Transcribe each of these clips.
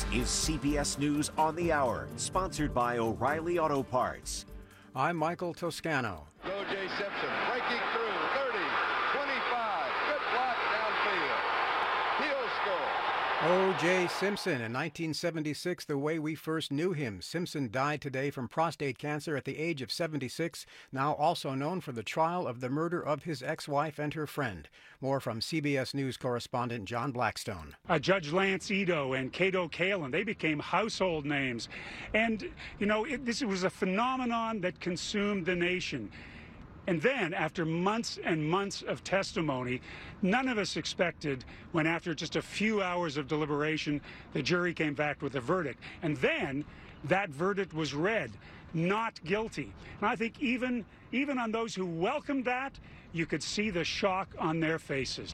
This is CBS News on the Hour, sponsored by O'Reilly Auto Parts. I'm Michael Toscano. O.J. Simpson breaking through, 30, 25, good block downfield. He'll score. O.J. Simpson. In 1976, the way we first knew him. Simpson died today from prostate cancer at the age of 76, now also known for the trial of the murder of his ex-wife and her friend. More from CBS News correspondent John Blackstone. Judge Lance Ito and Cato Kalin, they became household names. And, this was a phenomenon that consumed the nation. And then, after months and months of testimony, none of us expected when, after just a few hours of deliberation, the jury came back with a verdict. And then that verdict was read, not guilty. And I think even on those who welcomed that, you could see the shock on their faces.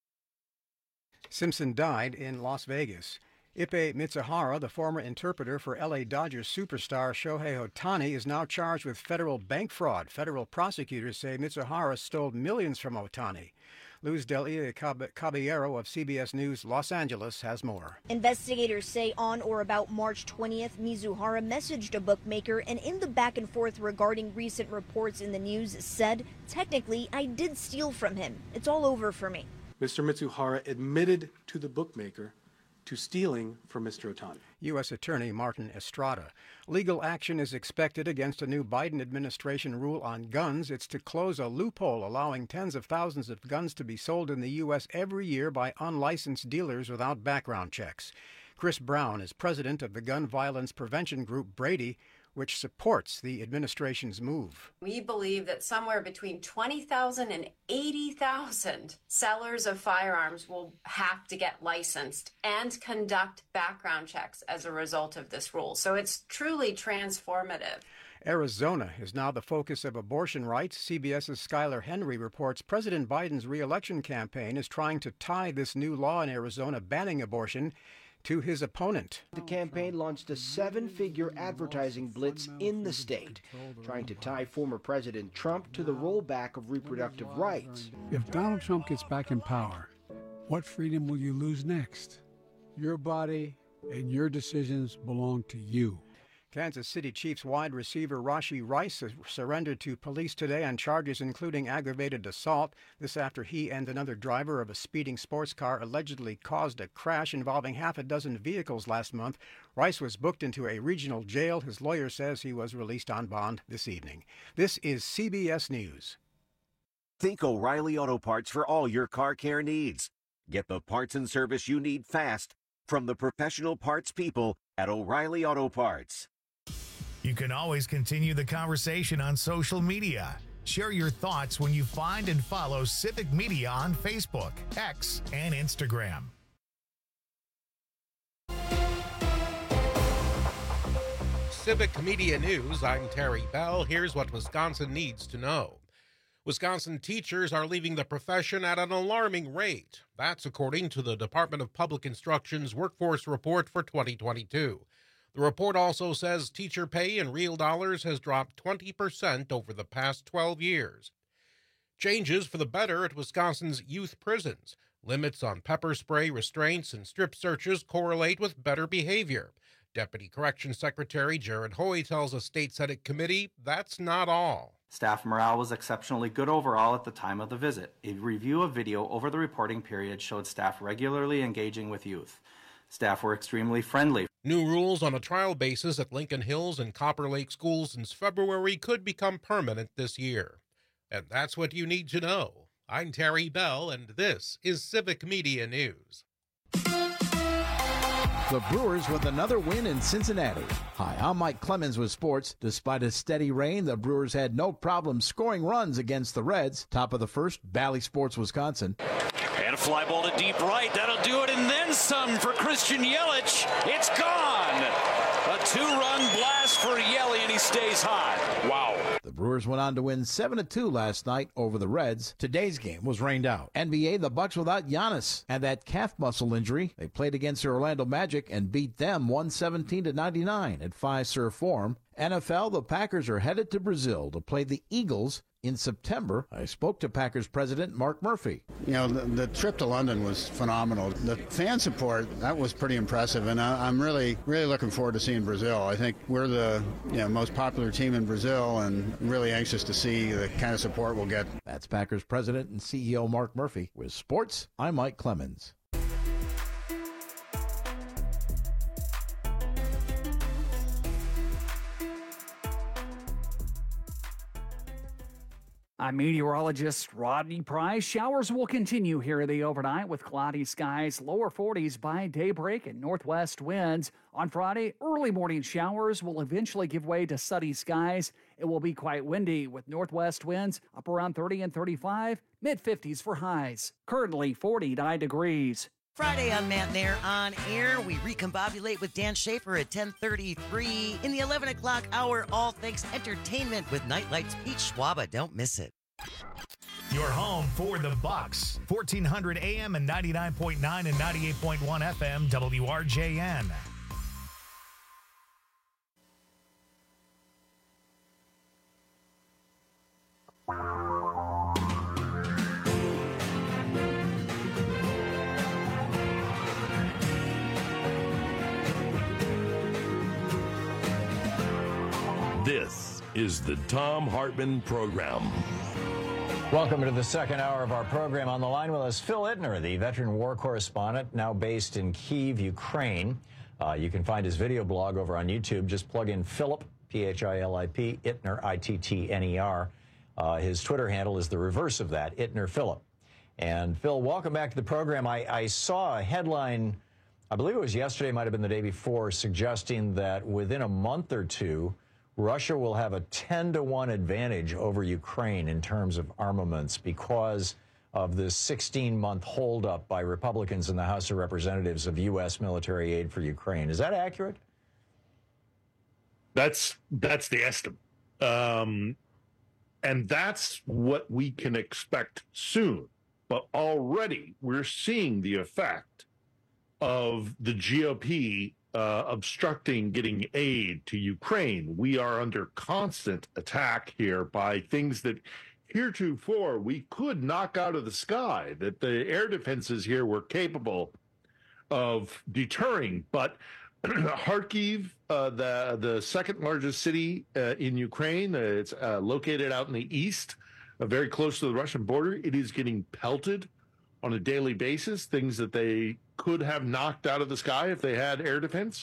Simpson died in Las Vegas. Ippei Mitsuhara, the former interpreter for L.A. Dodgers superstar Shohei Ohtani, is now charged with federal bank fraud. Federal prosecutors say Mitsuhara stole millions from Ohtani. Luz Delia Caballero of CBS News Los Angeles has more. Investigators say on or about March 20th, Mizuhara messaged a bookmaker and in the back and forth regarding recent reports in the news said, technically, I did steal from him. It's all over for me. Mr. Mitsuhara admitted to the bookmaker to stealing from Mr. Ohtani. U.S. Attorney Martin Estrada. Legal action is expected against a new Biden administration rule on guns. It's to close a loophole allowing tens of thousands of guns to be sold in the U.S. every year by unlicensed dealers without background checks. Chris Brown is president of the gun violence prevention group Brady, which supports the administration's move. We believe that somewhere between 20,000 and 80,000 sellers of firearms will have to get licensed and conduct background checks as a result of this rule. So it's truly transformative. Arizona is now the focus of abortion rights. CBS's Skylar Henry reports President Biden's re-election campaign is trying to tie this new law in Arizona banning abortion to his opponent. The campaign launched a seven-figure advertising blitz in the state, trying to tie former President Trump to the rollback of reproductive rights. If Donald Trump gets back in power, what freedom will you lose next? Your body and your decisions belong to you. Kansas City Chiefs wide receiver Rashee Rice surrendered to police today on charges including aggravated assault. This after he and another driver of a speeding sports car allegedly caused a crash involving half a dozen vehicles last month. Rice was booked into a regional jail. His lawyer says he was released on bond this evening. This is CBS News. Think O'Reilly Auto Parts for all your car care needs. Get the parts and service you need fast from the professional parts people at O'Reilly Auto Parts. You can always continue the conversation on social media. Share your thoughts when you find and follow Civic Media on Facebook, X, and Instagram. Civic Media News, I'm Terry Bell. Here's what Wisconsin needs to know. Wisconsin teachers are leaving the profession at an alarming rate. That's according to the Department of Public Instruction's Workforce Report for 2022. The report also says teacher pay in real dollars has dropped 20% over the past 12 years. Changes for the better at Wisconsin's youth prisons. Limits on pepper spray restraints and strip searches correlate with better behavior. Deputy Corrections Secretary Jared Hoy tells a state Senate committee that's not all. Staff morale was exceptionally good overall at the time of the visit. A review of video over the reporting period showed staff regularly engaging with youth. Staff were extremely friendly. New rules on a trial basis at Lincoln Hills and Copper Lake schools since February could become permanent this year. And that's what you need to know. I'm Terry Bell, and this is Civic Media News. The Brewers with another win in Cincinnati. Hi, I'm Mike Clemens with sports. Despite a steady rain, the Brewers had no problem scoring runs against the Reds. Top of the first, Bally Sports, Wisconsin. And a fly ball to deep right. That'll do it, and then some for Christian Yelich. It's gone. A two-run blast for Yelich, and he stays hot. Wow. The Brewers went on to win 7-2 last night over the Reds. Today's game was rained out. NBA, the Bucks without Giannis and that calf muscle injury. They played against the Orlando Magic and beat them 117-99 at Fiserv Forum. NFL, the Packers are headed to Brazil to play the Eagles In September, I spoke to Packers president Mark Murphy. You know, the trip to London was phenomenal. The fan support, that was pretty impressive, and I'm really looking forward to seeing Brazil. I think we're the most popular team in Brazil, and really anxious to see the kind of support we'll get. That's Packers president and CEO Mark Murphy. With sports, I'm Mike Clemens. I'm meteorologist Rodney Price. Showers will continue here in the overnight with cloudy skies, lower 40s by daybreak and northwest winds. On Friday, early morning showers will eventually give way to sunny skies. It will be quite windy with northwest winds up around 30 and 35, mid-50s for highs. Currently 49 degrees. Friday on Matinee on Air, we recombobulate with Dan Schaefer at 10:33. In the 11 o'clock hour, All Things Entertainment with Nightlight's Pete Schwaba. Don't miss it. Your home for the Bucks. 1400 AM and 99.9 and 98.1 FM WRJN. This is the Thom Hartmann Program. Welcome to the second hour of our program. On the line with us, Phil Ittner, the veteran war correspondent, now based in Kyiv, Ukraine. You can find his video blog over on YouTube. Just plug in Philip, P-H-I-L-I-P, Ittner, I-T-T-N-E-R. His Twitter handle is the reverse of that, Ittner Philip. And Phil, welcome back to the program. I saw a headline, I believe it was yesterday, might have been the day before, suggesting that within a month or two, Russia will have a 10-to-1 advantage over Ukraine in terms of armaments because of this 16-month holdup by Republicans in the House of Representatives of U.S. military aid for Ukraine. Is that accurate? That's the estimate. And that's what we can expect soon. But already we're seeing the effect of the GOP obstructing getting aid to Ukraine. We are under constant attack here by things that heretofore we could knock out of the sky, that the air defenses here were capable of deterring. But Kharkiv, the second largest city in Ukraine, it's located out in the east, very close to the Russian border. It is getting pelted on a daily basis, things that they could have knocked out of the sky if they had air defense.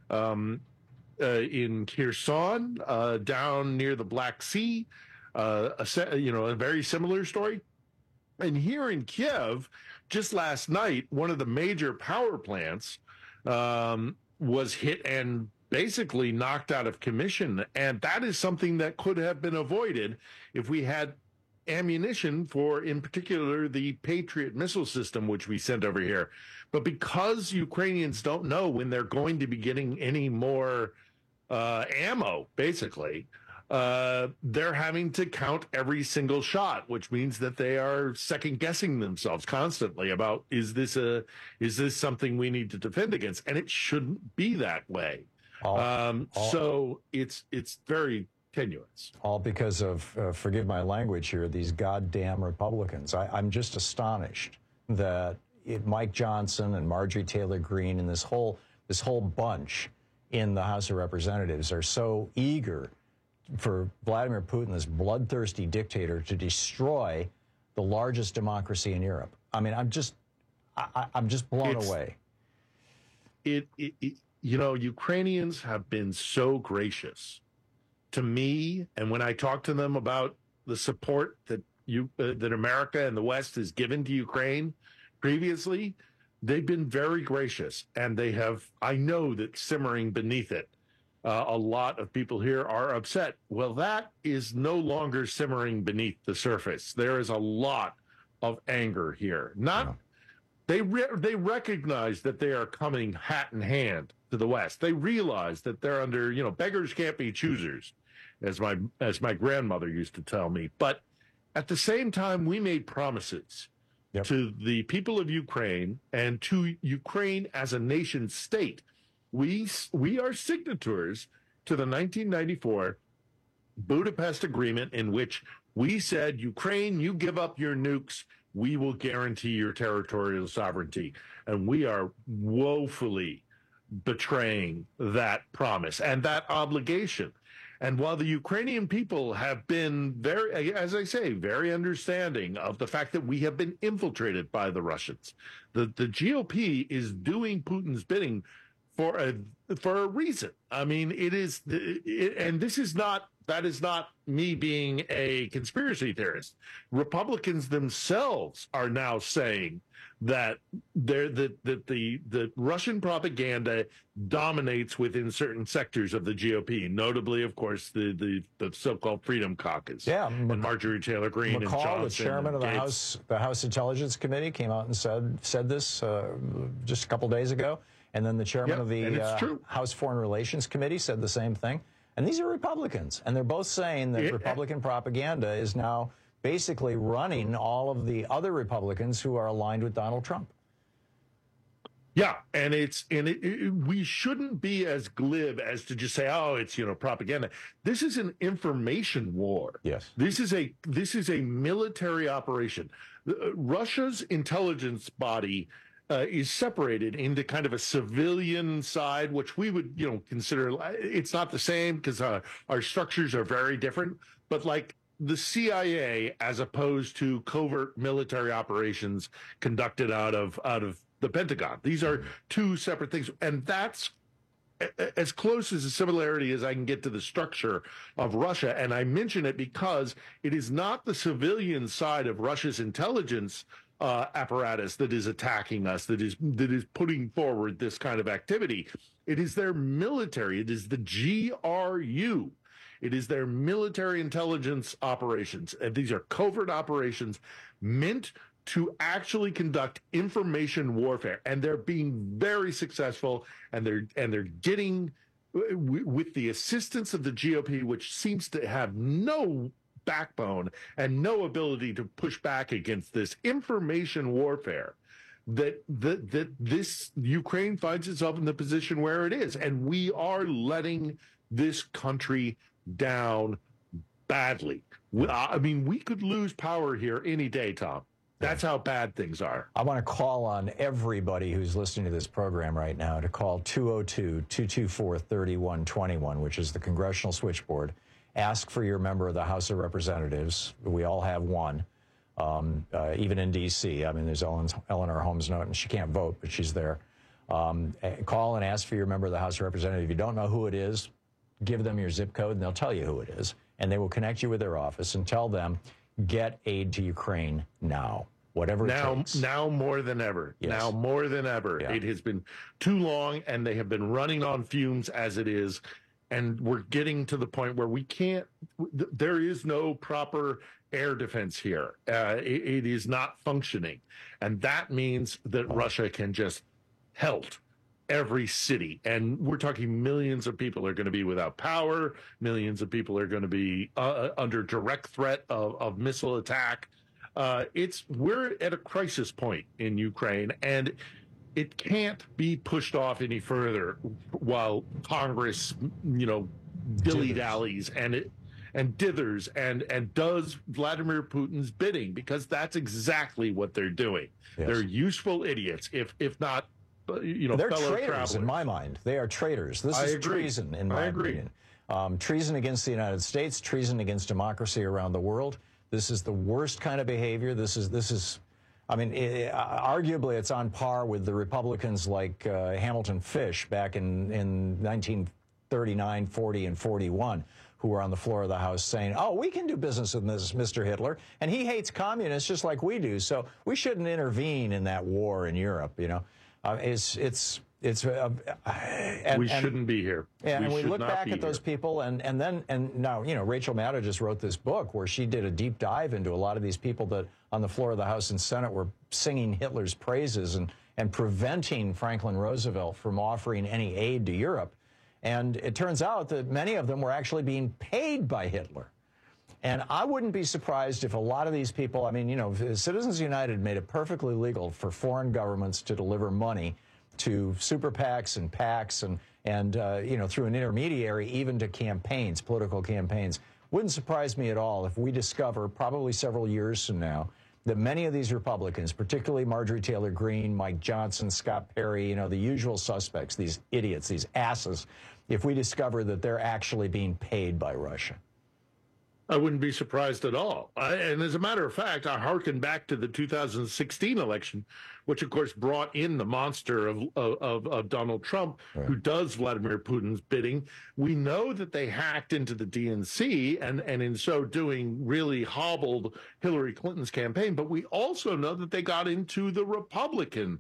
In Kherson, down near the Black Sea, a very similar story. And here in Kiev, just last night, one of the major power plants was hit and basically knocked out of commission. And that is something that could have been avoided if we had ammunition for, in particular, the Patriot missile system, which we sent over here. But because Ukrainians don't know when they're going to be getting any more ammo, basically, they're having to count every single shot, which means that they are second guessing themselves constantly about, is this something we need to defend against? And it shouldn't be that way. So it's very tenuous. All because of, forgive my language here, these goddamn Republicans. I'm just astonished that Mike Johnson and Marjorie Taylor Greene and this whole bunch in the House of Representatives are so eager for Vladimir Putin, this bloodthirsty dictator, to destroy the largest democracy in Europe. I mean, I'm just blown away. Ukrainians have been so gracious to me, and when I talk to them about the support that that America and the West has given to Ukraine previously, they've been very gracious, and they have. I know that simmering beneath it, a lot of people here are upset. Well, that is no longer simmering beneath the surface. There is a lot of anger here. They recognize that they are coming hat in hand to the West. They realize that they're under, beggars can't be choosers, as my grandmother used to tell me. But at the same time, we made promises to the people of Ukraine and to Ukraine as a nation state. We are signatories to the 1994 Budapest Agreement, in which We said, Ukraine, you give up your nukes, we will guarantee your territorial sovereignty. And we are woefully betraying that promise and that obligation. And while the Ukrainian people have been very, as I say, very understanding of the fact that we have been infiltrated by the Russians, the GOP is doing Putin's bidding for a reason. I mean, and that is not me being a conspiracy theorist. Republicans themselves are now saying that the Russian propaganda dominates within certain sectors of the GOP, notably, of course, the so-called Freedom Caucus. Yeah, and Marjorie Taylor Greene and Johnson. The chairman of the House Intelligence Committee, came out and said this just a couple days ago, and then the chairman of the House Foreign Relations Committee said the same thing. And these are Republicans, and they're both saying that Republican propaganda is now basically running all of the other Republicans who are aligned with Donald Trump. Yeah, and we shouldn't be as glib as to just say, oh, it's propaganda. This is an information war. Yes, this is a military operation. Russia's intelligence body is separated into kind of a civilian side, which we would consider it's not the same because our structures are very different, but like the CIA as opposed to covert military operations conducted out of the Pentagon. These are two separate things, and that's as close as a similarity as I can get to the structure of Russia. And I mention it because it is not the civilian side of Russia's intelligence apparatus that is attacking us, that is putting forward this kind of activity. It is their military. It is the GRU. It is their military intelligence operations. And these are covert operations meant to actually conduct information warfare. And they're being very successful, and they're getting, with the assistance of the GOP, which seems to have no backbone and no ability to push back against this information warfare, that this Ukraine finds itself in the position where it is. And we are letting this country down badly. I mean, we could lose power here any day, Tom. That's how bad things are. I want to call on everybody who's listening to this program right now to call 202-224-3121, which is the Congressional Switchboard. Ask for your member of the House of Representatives. We all have one, even in D.C. I mean, there's Eleanor Holmes Norton. She can't vote, but she's there. Call and ask for your member of the House of Representatives. If you don't know who it is, give them your zip code, and they'll tell you who it is. And they will connect you with their office and tell them, get aid to Ukraine now, whatever it takes. Now more than ever. Yes. Now more than ever. Yeah. It has been too long, and they have been running on fumes as it is. And we're getting to the point where we can't, there is no proper air defense here. It is not functioning. And that means that Russia can just helt every city. And we're talking millions of people are going to be without power. Millions of people are going to be under direct threat of missile attack. We're at a crisis point in Ukraine, and it can't be pushed off any further while Congress, dilly-dallies and dithers and does Vladimir Putin's bidding, because that's exactly what they're doing. Yes. They're useful idiots, if not, they're fellow traitors travelers. in my mind. They are traitors. This is treason in my opinion. Treason against the United States, treason against democracy around the world. This is the worst kind of behavior. This is. I mean, arguably, it's on par with the Republicans like Hamilton Fish back in 1939, 40, and 41, who were on the floor of the House saying, oh, we can do business with Mr. Hitler, and he hates communists just like we do, so we shouldn't intervene in that war in Europe, we shouldn't be here. Yeah, and we look back at those people, and now, Rachel Maddow just wrote this book where she did a deep dive into a lot of these people that on the floor of the House and Senate were singing Hitler's praises and preventing Franklin Roosevelt from offering any aid to Europe. And it turns out that many of them were actually being paid by Hitler. And I wouldn't be surprised if a lot of these people, Citizens United made it perfectly legal for foreign governments to deliver money to super PACs and PACs and through an intermediary, even to campaigns, political campaigns. Wouldn't surprise me at all if we discover, probably several years from now, that many of these Republicans, particularly Marjorie Taylor Greene, Mike Johnson, Scott Perry, the usual suspects, these idiots, these asses, if we discover that they're actually being paid by Russia. I wouldn't be surprised at all. And as a matter of fact, I hearken back to the 2016 election, which, of course, brought in the monster of Donald Trump, who does Vladimir Putin's bidding. We know that they hacked into the DNC and in so doing really hobbled Hillary Clinton's campaign. But we also know that they got into the Republican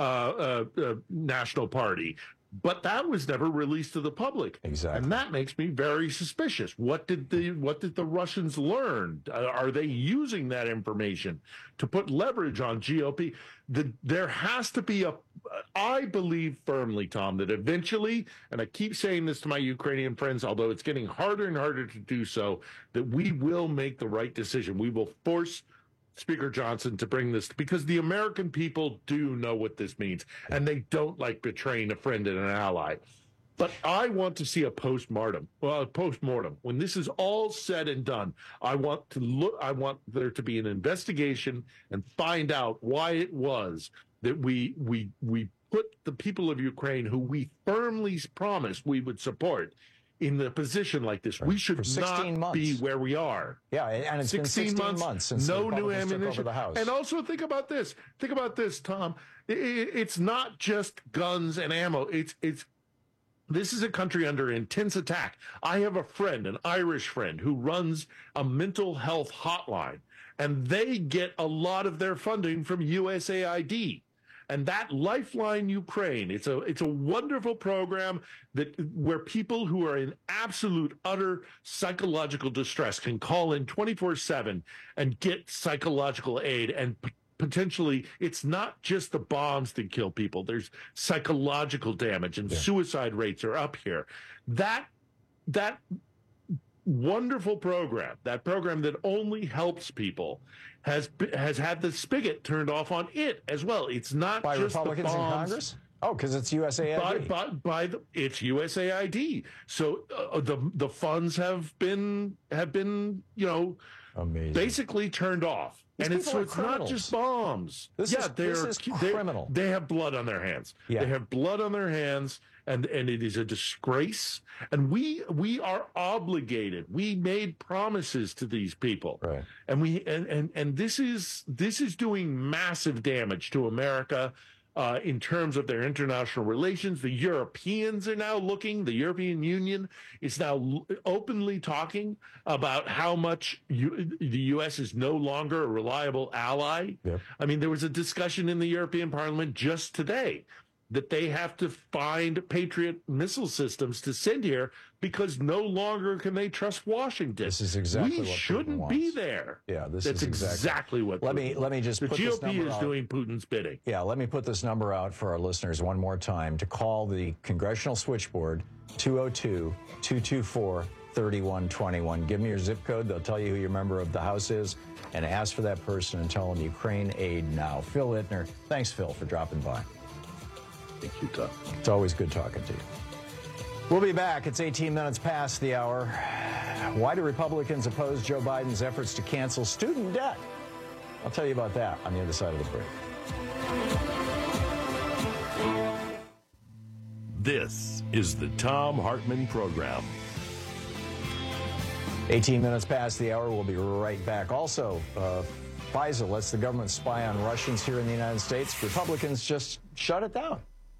National Party. But that was never released to the public. Exactly. And that makes me very suspicious. What did the Russians learn? Are they using that information to put leverage on GOP? There has to be I believe firmly, Tom, that eventually, and I keep saying this to my Ukrainian friends, although it's getting harder and harder to do so, that we will make the right decision. We will force Speaker Johnson to bring this, because the American people do know what this means, and they don't like betraying a friend and an ally. But I want to see a postmortem. When this is all said and done, I want there to be an investigation and find out why it was that we put the people of Ukraine, who we firmly promised we would support, in the position like this. We should not be where we are. Yeah, and it's 16 been 16 months since no the new Republicans took ammunition. over the House. And also think about this. Think about this, Tom. It's not just guns and ammo. This is a country under intense attack. I have a friend, an Irish friend, who runs a mental health hotline, and they get a lot of their funding from USAID. And that Lifeline Ukraine, it's a wonderful program where people who are in absolute, utter psychological distress can call in 24/7 and get psychological aid. And potentially, it's not just the bombs that kill people. There's psychological damage, and suicide rates are up here. That wonderful program, that program that only helps people, has had the spigot turned off on it as well. It's not by just Republicans the bombs. in Congress. Oh, because it's USAID. It's USAID. So the funds have been amazing, basically turned off. These And it's criminals. Not just bombs. This is criminal. They have blood on their hands. Yeah. They have blood on their hands, and it is a disgrace. And we are obligated. We made promises to these people, right? And this is doing massive damage to America. In terms of their international relations, the Europeans are now looking. The European Union is now openly talking about how much the U.S. is no longer a reliable ally. Yep. I mean, there was a discussion in the European Parliament just today that they have to find Patriot missile systems to send here because no longer can they trust Washington. This is exactly what we Putin shouldn't wants. be there. Yeah, That's exactly what. Let me just the put this GOP number is out. doing Putin's bidding. Yeah, let me put this number out for our listeners one more time to call the Congressional Switchboard, 202-224-3121. Give them your zip code. They'll tell you who your member of the House is, and ask for that person and tell them Ukraine aid now. Phil Ittner. Thanks, Phil, for dropping by. Thank you, Tom. It's always good talking to you. We'll be back. It's 18 minutes past the hour. Why do Republicans oppose Joe Biden's efforts to cancel student debt? I'll tell you about that on the other side of the break. This is the Thom Hartmann Program. 18 minutes past the hour. We'll be right back. Also, FISA lets the government spy on Russians here in the United States. Republicans just shut it down.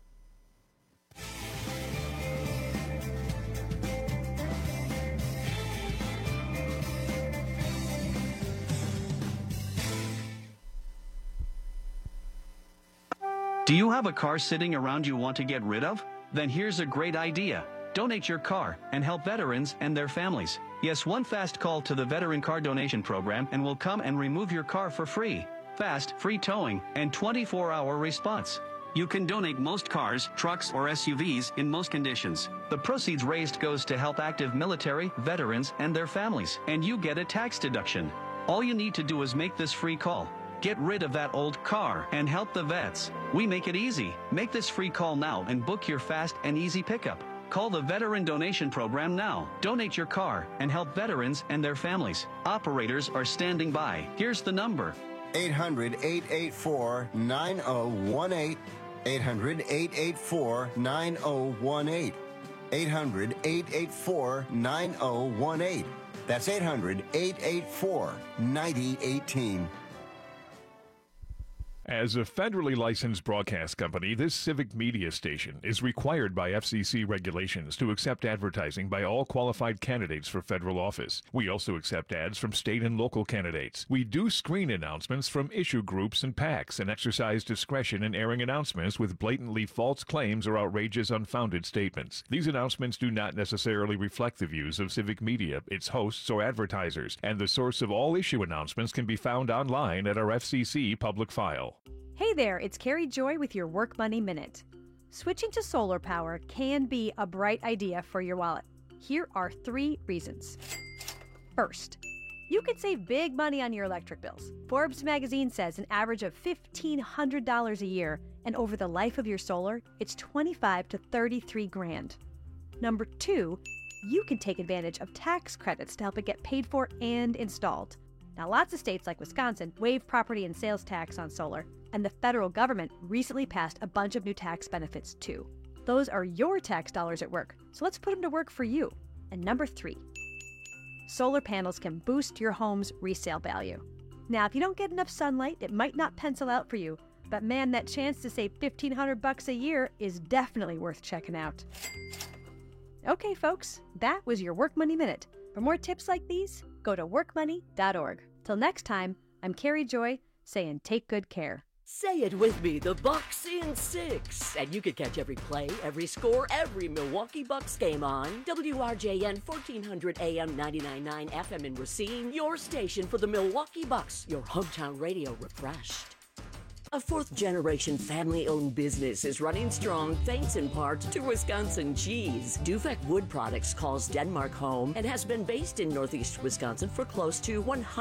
Do you have a car sitting around you want to get rid of? Then here's a great idea. Donate your car and help veterans and their families. Yes, one fast call to the Veteran Car Donation Program and we'll come and remove your car for free. Fast, free towing, and 24-hour response. You can donate most cars, trucks, or SUVs in most conditions. The proceeds raised goes to help active military, veterans, and their families, and you get a tax deduction. All you need to do is make this free call. Get rid of that old car and help the vets. We make it easy. Make this free call now and book your fast and easy pickup. Call the Veteran Donation Program now. Donate your car and help veterans and their families. Operators are standing by. Here's the number. 800-884-9018. 800-884-9018. 800-884-9018. That's 800-884-9018. As a federally licensed broadcast company, this civic media station is required by FCC regulations to accept advertising by all qualified candidates for federal office. We also accept ads from state and local candidates. We do screen announcements from issue groups and PACs and exercise discretion in airing announcements with blatantly false claims or outrageous, unfounded statements. These announcements do not necessarily reflect the views of civic media, its hosts, or advertisers, and the source of all issue announcements can be found online at our FCC public file. Hey there, it's Carrie Joy with your Work Money Minute. Switching to solar power can be a bright idea for your wallet. Here are 3 reasons. First, you could save big money on your electric bills. Forbes magazine says an average of $1,500 a year, and over the life of your solar, it's $25 to $33,000. Number 2, you can take advantage of tax credits to help it get paid for and installed. Now, lots of states like Wisconsin waive property and sales tax on solar, and the federal government recently passed a bunch of new tax benefits too. Those are your tax dollars at work, so let's put them to work for you. And number 3, solar panels can boost your home's resale value. Now, if you don't get enough sunlight, it might not pencil out for you, but man, that chance to save $1,500 a year is definitely worth checking out. Okay, folks, that was your Work Money Minute. For more tips like these, go to workmoney.org. Till next time, I'm Carrie Joy saying take good care. Say it with me, the Bucks in 6. And you can catch every play, every score, every Milwaukee Bucks game on WRJN 1400 AM 99.9 FM in Racine, your station for the Milwaukee Bucks, your hometown radio refreshed. A 4th-generation family-owned business is running strong thanks in part to Wisconsin cheese. Dufek Wood Products calls Denmark home and has been based in Northeast Wisconsin for close to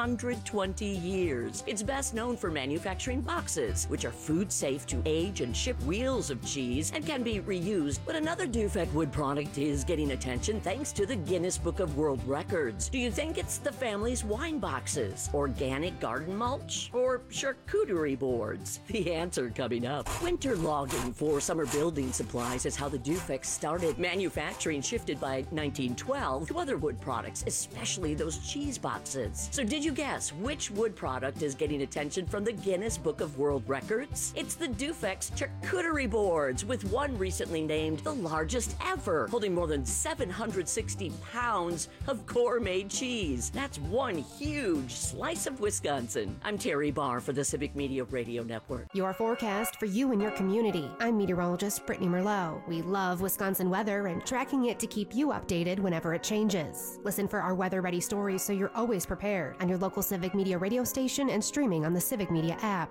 120 years. It's best known for manufacturing boxes, which are food-safe to age and ship wheels of cheese and can be reused. But another Dufek Wood product is getting attention thanks to the Guinness Book of World Records. Do you think it's the family's wine boxes, organic garden mulch, or charcuterie boards? The answer coming up. Winter logging for summer building supplies is how the Dufek started. Manufacturing shifted by 1912 to other wood products, especially those cheese boxes. So did you guess which wood product is getting attention from the Guinness Book of World Records? It's the Dufek's charcuterie boards, with one recently named the largest ever, holding more than 760 pounds of gourmet cheese. That's one huge slice of Wisconsin. I'm Terry Barr for the Civic Media Radio Network. Your forecast for you and your community. I'm meteorologist Brittany Merlot. We love Wisconsin weather and tracking it to keep you updated whenever it changes. Listen for our weather-ready stories so you're always prepared on your local Civic Media radio station and streaming on the Civic Media app.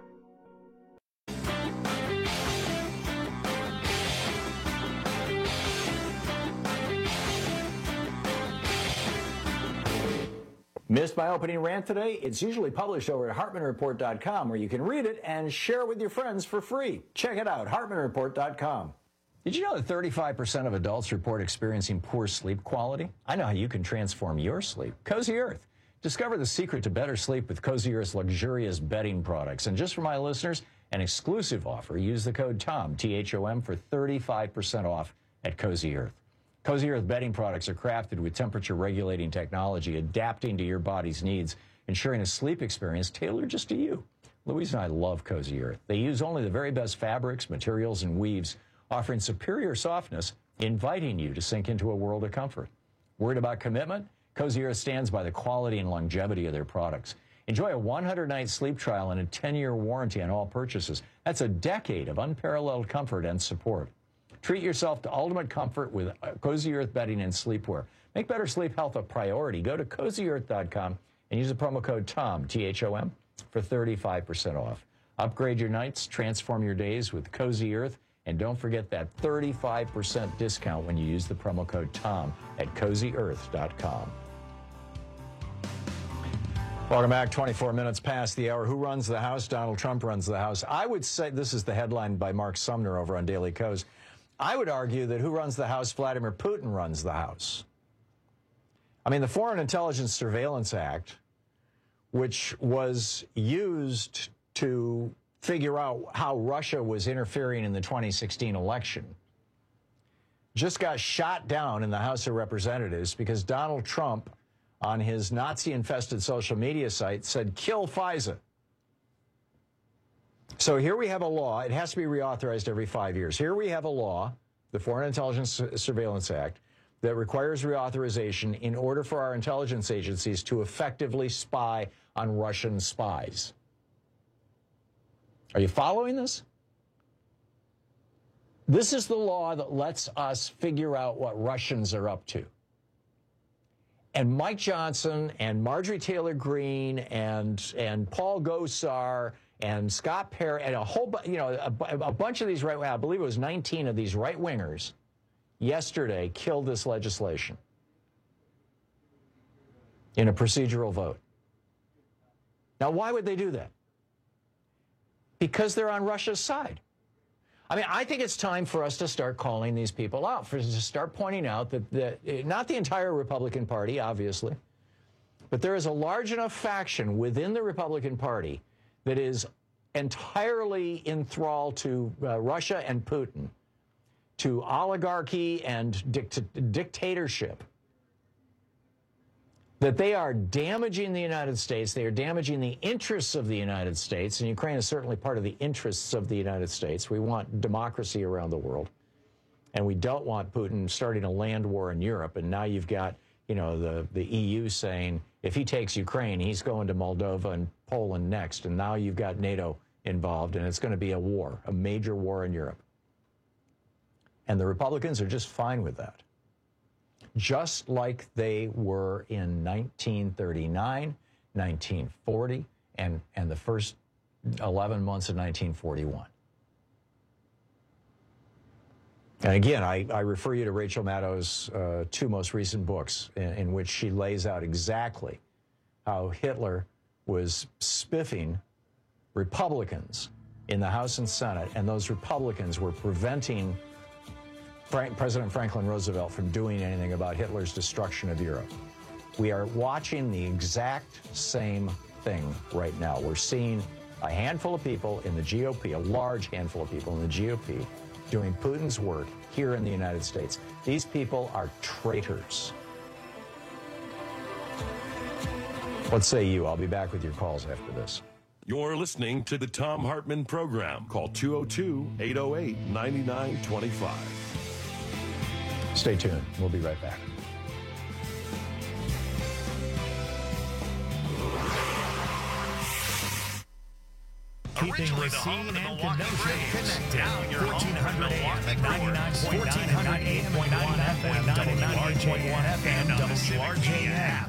Missed my opening rant today? It's usually published over at HartmanReport.com, where you can read it and share it with your friends for free. Check it out, HartmanReport.com. Did you know that 35% of adults report experiencing poor sleep quality? I know how you can transform your sleep. Cozy Earth. Discover the secret to better sleep with Cozy Earth's luxurious bedding products. And just for my listeners, an exclusive offer. Use the code TOM, T-H-O-M, for 35% off at Cozy Earth. Cozy Earth bedding products are crafted with temperature-regulating technology, adapting to your body's needs, ensuring a sleep experience tailored just to you. Louise and I love Cozy Earth. They use only the very best fabrics, materials, and weaves, offering superior softness, inviting you to sink into a world of comfort. Worried about commitment? Cozy Earth stands by the quality and longevity of their products. Enjoy a 100-night sleep trial and a 10-year warranty on all purchases. That's a decade of unparalleled comfort and support. Treat yourself to ultimate comfort with Cozy Earth bedding and sleepwear. Make better sleep health a priority. Go to CozyEarth.com and use the promo code TOM, T-H-O-M, for 35% off. Upgrade your nights, transform your days with Cozy Earth, and don't forget that 35% discount when you use the promo code TOM at CozyEarth.com. Welcome back. 24 minutes past the hour. Who runs the House? Donald Trump runs the House. I would say, this is the headline by Mark Sumner over on Daily Kos. I would argue that who runs the House? Vladimir Putin runs the House. I mean, the Foreign Intelligence Surveillance Act, which was used to figure out how Russia was interfering in the 2016 election, just got shot down in the House of Representatives because Donald Trump, on his Nazi-infested social media site, said, "Kill FISA." So here we have a law. It has to be reauthorized every 5 years. Here we have a law, the Foreign Intelligence Surveillance Act, that requires reauthorization in order for our intelligence agencies to effectively spy on Russian spies. Are you following this? This is the law that lets us figure out what Russians are up to. And Mike Johnson and Marjorie Taylor Greene and Paul Gosar and Scott Perry and a bunch of these I believe it was 19 of these right-wingers yesterday killed this legislation in a procedural vote. Now, why would they do that? Because they're on Russia's side. I mean, I think it's time for us to start calling these people out, to start pointing out that not the entire Republican Party, obviously, but there is a large enough faction within the Republican Party that is entirely enthralled to Russia and Putin, to oligarchy and dictatorship, that they are damaging the United States, they are damaging the interests of the United States, and Ukraine is certainly part of the interests of the United States. We want democracy around the world, and we don't want Putin starting a land war in Europe. And now you've got, the EU saying if he takes Ukraine, he's going to Moldova and Poland next, and now you've got NATO involved, and it's going to be a war, a major war in Europe. And the Republicans are just fine with that. Just like they were in 1939, 1940, and the first 11 months of 1941. And again, I refer you to Rachel Maddow's two most recent books in which she lays out exactly how Hitler was spiffing Republicans in the House and Senate, and those Republicans were preventing President Franklin Roosevelt from doing anything about Hitler's destruction of Europe. We are watching the exact same thing right now. We're seeing a handful of people in the GOP, a large handful of people in the GOP, doing Putin's work here in the United States. These people are traitors. What say you? I'll be back with your calls after this. You're listening to the Thom Hartmann Program. Call 202-808-9925. Stay tuned. We'll be right back. Keeping Racine and Kenosha connected. Now you're 1400 AM at 99.9 FM, WRJN FM, WRJN app.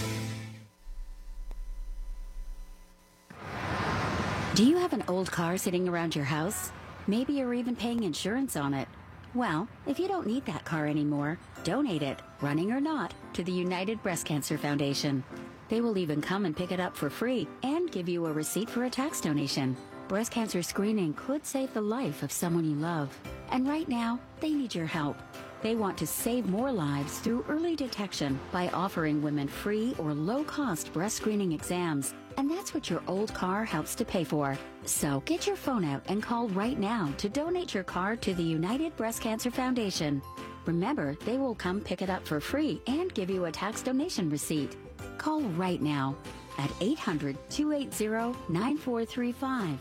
Do you have an old car sitting around your house? Maybe you're even paying insurance on it. Well, if you don't need that car anymore, donate it, running or not, to the United Breast Cancer Foundation. They will even come and pick it up for free and give you a receipt for a tax donation. Breast cancer screening could save the life of someone you love. And right now, they need your help. They want to save more lives through early detection by offering women free or low-cost breast screening exams. And that's what your old car helps to pay for. So get your phone out and call right now to donate your car to the United Breast Cancer Foundation. Remember, they will come pick it up for free and give you a tax donation receipt. Call right now at 800-280-9435.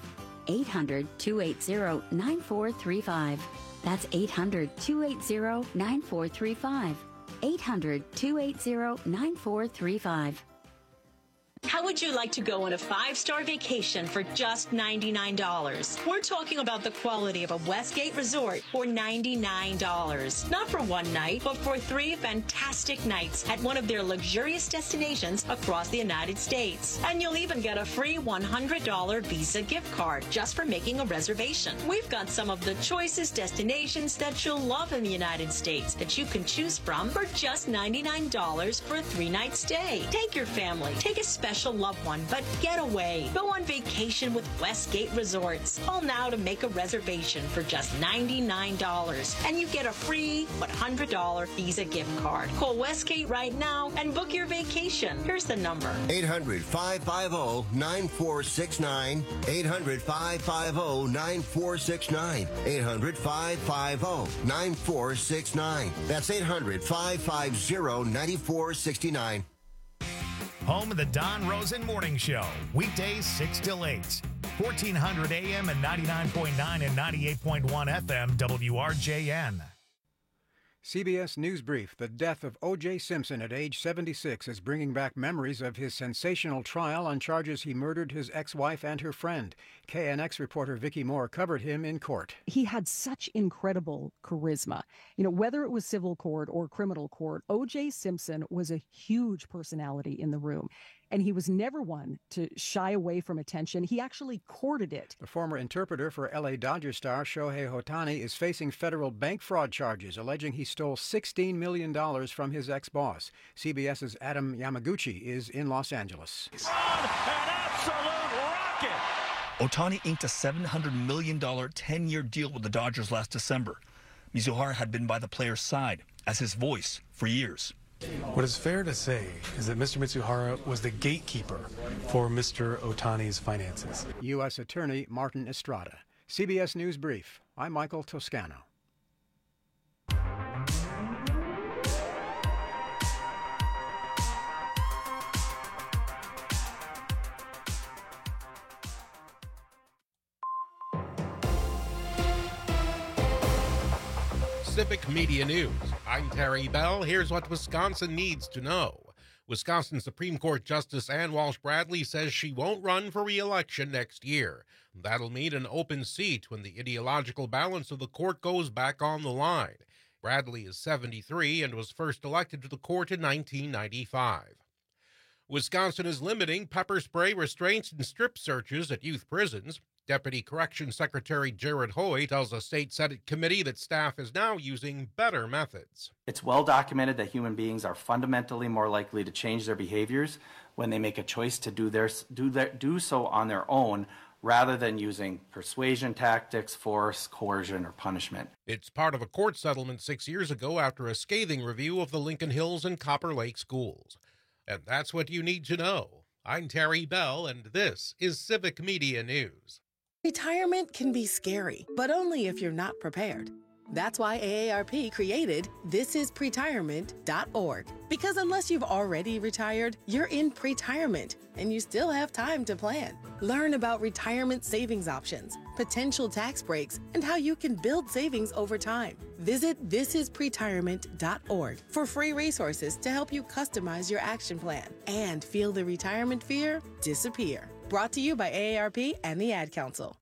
800-280-9435. That's 800-280-9435. 800-280-9435. How would you like to go on a 5-star vacation for just $99? We're talking about the quality of a Westgate resort for $99. Not for one night, but for 3 fantastic nights at one of their luxurious destinations across the United States. And you'll even get a free $100 Visa gift card just for making a reservation. We've got some of the choicest destinations that you'll love in the United States that you can choose from for just $99 for a 3-night stay. Take your family. Take a special special loved one, but get away. Go on vacation with Westgate Resorts. Call now to make a reservation for just $99, and you get a free $100 Visa gift card. Call Westgate right now and book your vacation. Here's the number. 800-550-9469. 800-550-9469. 800-550-9469. That's 800-550-9469. Home of the Don Rosen Morning Show. Weekdays 6 till 8. 1400 AM and 99.9 and 98.1 FM WRJN. CBS News Brief. The death of O.J. Simpson at age 76 is bringing back memories of his sensational trial on charges he murdered his ex-wife and her friend. KNX reporter Vicki Moore covered him in court. He had such incredible charisma. You know, whether it was civil court or criminal court, O.J. Simpson was a huge personality in the room. And he was never one to shy away from attention. He actually courted it. The former interpreter for L.A. Dodger star Shohei Ohtani is facing federal bank fraud charges, alleging he stole $16 million from his ex-boss. CBS's Adam Yamaguchi is in Los Angeles. An absolute rocket! Ohtani inked a $700 million 10-year deal with the Dodgers last December. Mizuhara had been by the player's side as his voice for years. What is fair to say is that Mr. Mitsuhara was the gatekeeper for Mr. Ohtani's finances. U.S. Attorney Martin Estrada. CBS News Brief. I'm Michael Toscano. Civic Media News. I'm Terry Bell. Here's what Wisconsin needs to know. Wisconsin Supreme Court Justice Ann Walsh Bradley says she won't run for re-election next year. That'll mean an open seat when the ideological balance of the court goes back on the line. Bradley is 73 and was first elected to the court in 1995. Wisconsin is limiting pepper spray restraints and strip searches at youth prisons. Deputy Corrections Secretary Jared Hoy tells a state Senate committee that staff is now using better methods. It's well documented that human beings are fundamentally more likely to change their behaviors when they make a choice to do so on their own rather than using persuasion tactics, force, coercion, or punishment. It's part of a court settlement 6 years ago after a scathing review of the Lincoln Hills and Copper Lake schools. And that's what you need to know. I'm Terry Bell, and this is Civic Media News. Retirement can be scary, but only if you're not prepared. That's why AARP created thisispretirement.org. Because unless you've already retired, you're in pretirement, and you still have time to plan. Learn about retirement savings options, potential tax breaks, and how you can build savings over time. Visit thisispretirement.org for free resources to help you customize your action plan and feel the retirement fear disappear. Brought to you by AARP and the Ad Council.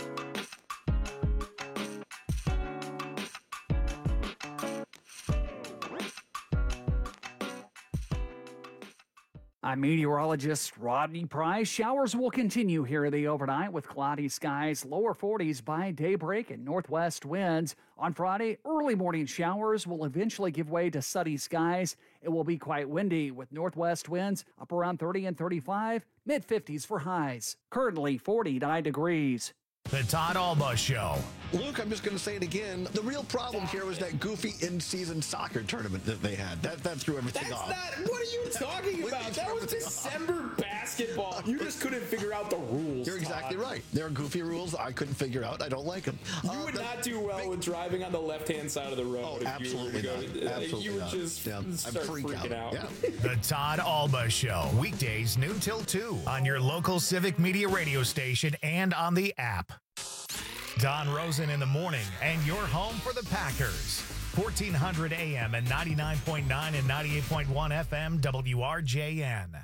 I'm meteorologist Rodney Price. Showers will continue here in the overnight with cloudy skies, lower 40s by daybreak and northwest winds. On Friday, early morning showers will eventually give way to sunny skies. It will be quite windy with northwest winds up around 30 and 35, mid-50s for highs. Currently 49 degrees. The Todd Alba Show. Luke, I'm just going to say it again. The real problem here was that goofy in-season soccer tournament that they had. That threw everything off. What are you talking about? That was December basketball. You just couldn't figure out the rules. You're exactly right. There are goofy rules I couldn't figure out. I don't like them. You would not do well with driving on the left-hand side of the road. Oh, absolutely not. Absolutely you would not. just start freaking out. Yeah. The Todd Alba Show. Weekdays noon till 2 on your local Civic Media radio station and on the app. Don Rosen in the morning, and your home for the Packers. 1400 AM and 99.9 and 98.1 FM WRJN.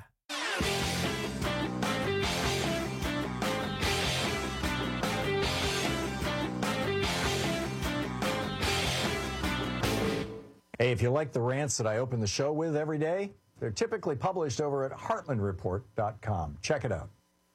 Hey, if you like the rants that I open the show with every day, they're typically published over at heartlandreport.com. Check it out.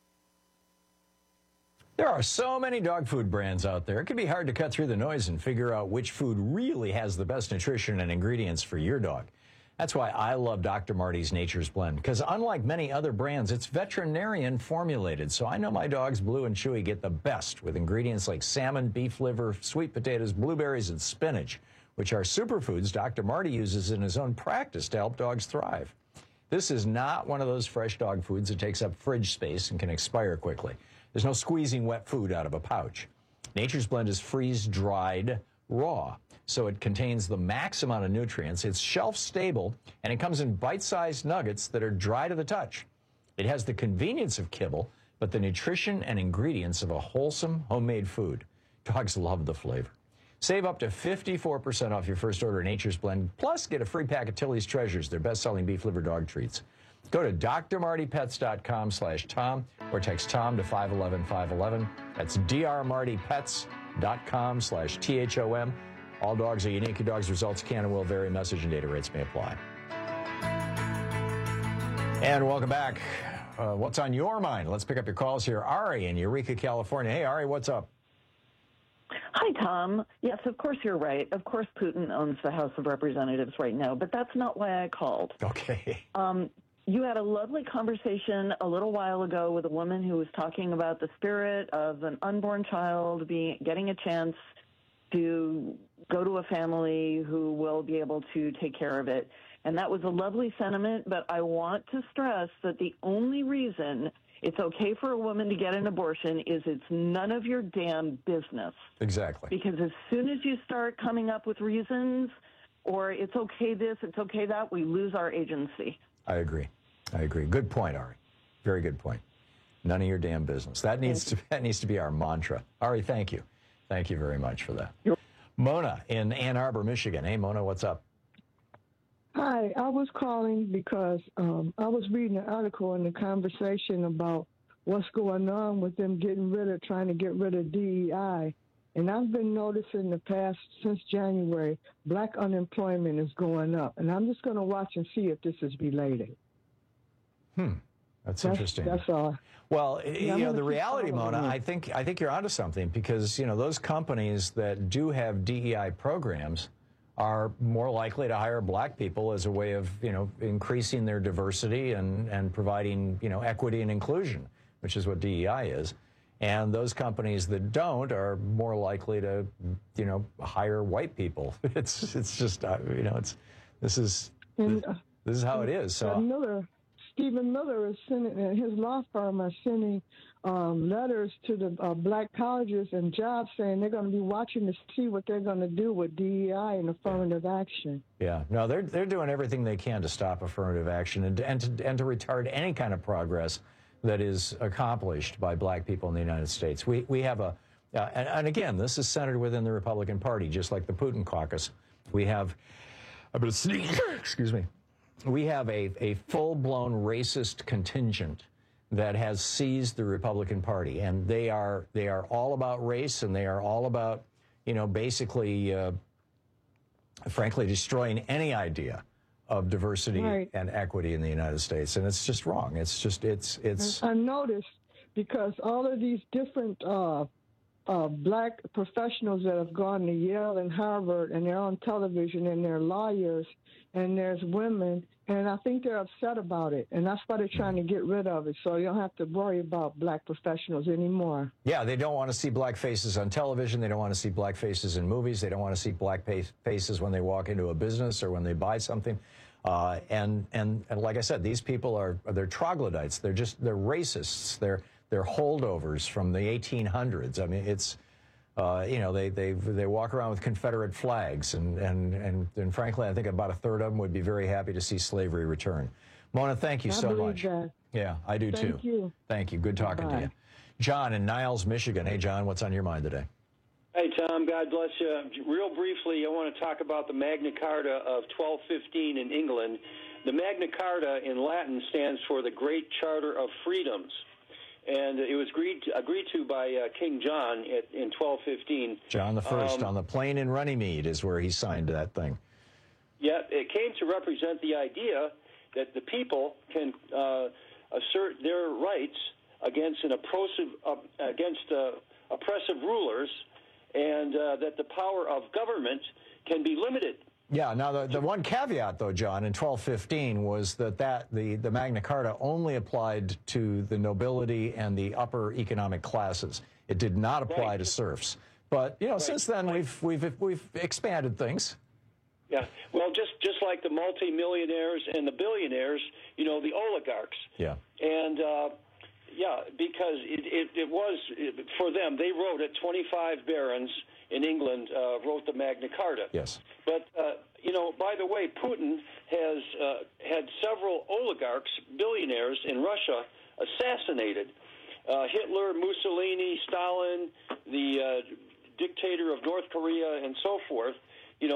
There are so many dog food brands out there, it can be hard to cut through the noise and figure out which food really has the best nutrition and ingredients for your dog. That's why I love Dr. Marty's Nature's Blend, because unlike many other brands, it's veterinarian formulated. So I know my dogs, Blue and Chewy, get the best with ingredients like salmon, beef liver, sweet potatoes, blueberries, and spinach, which are superfoods Dr. Marty uses in his own practice to help dogs thrive. This is not one of those fresh dog foods that takes up fridge space and can expire quickly. There's no squeezing wet food out of a pouch. Nature's Blend is freeze-dried raw, so it contains the max amount of nutrients. It's shelf-stable, and it comes in bite-sized nuggets that are dry to the touch. It has the convenience of kibble, but the nutrition and ingredients of a wholesome, homemade food. Dogs love the flavor. Save up to 54% off your first order of Nature's Blend, plus get a free pack of Tilly's Treasures, their best-selling beef liver dog treats. Go to drmartypets.com/Tom or text Tom to 511-511. That's drmartypets.com/THOM. All dogs are unique. Your dog's results can and will vary. Message and data rates may apply. And welcome back. What's on your mind? Let's pick up your calls here. Ari in Eureka, California. Hey, Ari, what's up? Hi, Tom. Yes, of course you're right. Of course Putin owns the House of Representatives right now, but that's not why I called. Okay. You had a lovely conversation a little while ago with a woman who was talking about the spirit of an unborn child getting a chance to go to a family who will be able to take care of it. And that was a lovely sentiment, but I want to stress that the only reason it's okay for a woman to get an abortion is it's none of your damn business. Exactly. Because as soon as you start coming up with reasons, or it's okay this, it's okay that, we lose our agency. I agree. Good point, Ari. Very good point. None of your damn business. That needs to be our mantra. Ari, thank you. Thank you very much for that. Mona in Ann Arbor, Michigan. Hey, Mona, what's up? Hi, I was calling because I was reading an article in the conversation about what's going on with them trying to get rid of DEI. And I've been noticing since January, black unemployment is going up. And I'm just going to watch and see if this is related. That's interesting. That's all. Well, the reality, Mona, I think you're onto something, because, those companies that do have DEI programs are more likely to hire black people as a way of, increasing their diversity and providing, equity and inclusion, which is what DEI is. And those companies that don't are more likely to, hire white people. It's just, this is how it is. So. Stephen Miller is sending, his law firm are sending letters to the black colleges and jobs saying they're going to be watching to see what they're going to do with DEI and affirmative action. Yeah, no, they're doing everything they can to stop affirmative action and to retard any kind of progress that is accomplished by black people in the United States. We have and again, this is centered within the Republican Party, just like the Putin caucus. We have, excuse me. We have a full-blown racist contingent that has seized the Republican Party, and they are all about race, and they are all about, basically, frankly, destroying any idea of diversity and equity in the United States, and it's just wrong. It's I noticed, because all of these different black professionals that have gone to Yale and Harvard, and they're on television, and they're lawyers, and there's women, and I think they're upset about it, and that's why they're trying to get rid of it, so you don't have to worry about black professionals anymore. Yeah, they don't want to see black faces on television. They don't want to see black faces in movies. They don't want to see black faces when they walk into a business or when they buy something. And like I said, these people they're troglodytes. They're racists. They're holdovers from the 1800s. I mean, it's. They walk around with Confederate flags, and frankly, I think about a third of them would be very happy to see slavery return. Mona, thank you so much. That. Yeah, I do too. Thank you. Thank you. Good talking to you. John in Niles, Michigan. Hey, John, what's on your mind today? Hey, Tom, God bless you. Real briefly, I want to talk about the Magna Carta of 1215 in England. The Magna Carta in Latin stands for the Great Charter of Freedoms. And it was agreed to by King John in 1215. John the First on the plain in Runnymede is where he signed that thing. Yeah, it came to represent the idea that the people can assert their rights against oppressive rulers, and that the power of government can be limited Yeah. Now, the one caveat, though, John, in 1215 was that the Magna Carta only applied to the nobility and the upper economic classes. It did not apply to serfs. But since then we've expanded things. Yeah. Well, just like the multimillionaires and the billionaires, the oligarchs. Yeah. And because it was for them. They wrote it. 25 barons in England wrote the Magna Carta. Yes. But, by the way, Putin has had several oligarchs, billionaires in Russia assassinated. Hitler, Mussolini, Stalin, the dictator of North Korea, and so forth. They're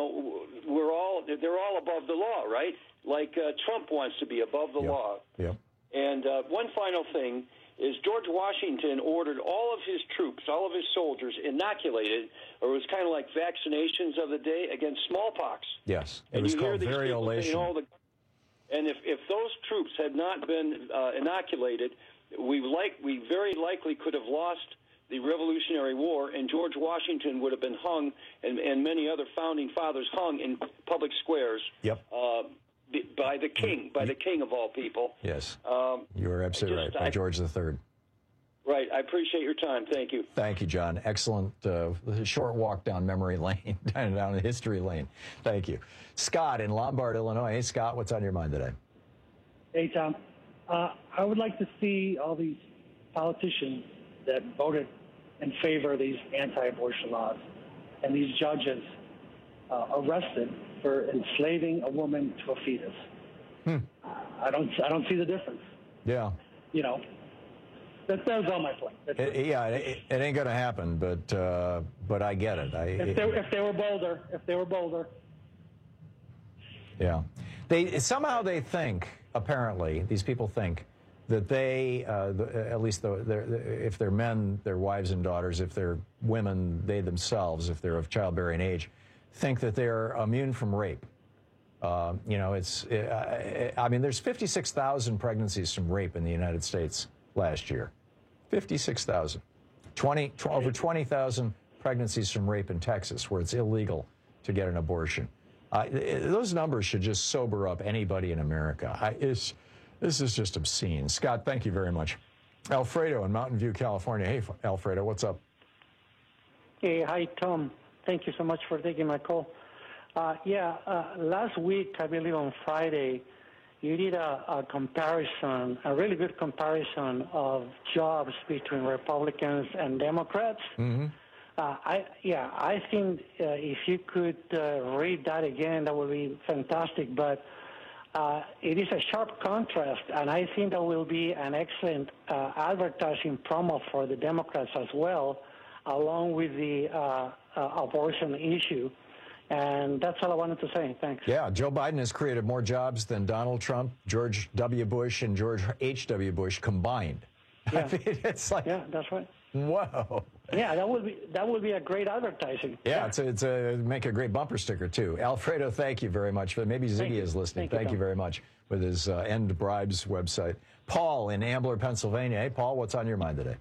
all above the law, right? Like Trump wants to be above the law. Yeah. And one final thing is George Washington ordered all of his troops, all of his soldiers inoculated, or it was kind of like vaccinations of the day, against smallpox. Yes, it was called variolation. And if those troops had not been inoculated, we very likely could have lost the Revolutionary War, and George Washington would have been hung, and many other founding fathers hung in public squares. Yep. By the king of all people. Yes. You are absolutely right. By George III. Right. I appreciate your time. Thank you. Thank you, John. Excellent short walk down memory lane, down the history lane. Thank you. Scott in Lombard, Illinois. Hey, Scott, what's on your mind today? Hey, Tom. I would like to see all these politicians that voted in favor of these anti-abortion laws and these judges arrested for enslaving a woman to a fetus. I don't see the difference. Yeah. That was all my point. It ain't going to happen, but I get it. If they were bolder. Yeah. They think, apparently, these people think that they, at least if they're men, their wives and daughters, if they're women, they themselves, if they're of childbearing age, think that they're immune from rape. There's 56,000 pregnancies from rape in the United States last year. 56,000. Over 20,000 pregnancies from rape in Texas, where it's illegal to get an abortion. Those numbers should just sober up anybody in America. This is just obscene. Scott, thank you very much. Alfredo in Mountain View, California. Hey, Alfredo, what's up? Hey, hi, Tom. Thank you so much for taking my call. Last week, I believe on Friday, you did a comparison, a really good comparison of jobs between Republicans and Democrats. Mm-hmm. I think if you could read that again, that would be fantastic. But it is a sharp contrast, and I think that will be an excellent advertising promo for the Democrats as well, along with the abortion issue. And that's all I wanted to say. Thanks. Yeah, Joe Biden has created more jobs than Donald Trump, George W. Bush, and George H.W. Bush combined. Yeah. I mean, it's like, yeah, that's right. Whoa. Yeah, that would be a great advertising. Yeah, it's make a great bumper sticker too. Alfredo, thank you very much. Maybe Ziggy is listening. Thank you very much with his End Bribes website. Paul in Ambler, Pennsylvania. Hey, Paul, what's on your mind today?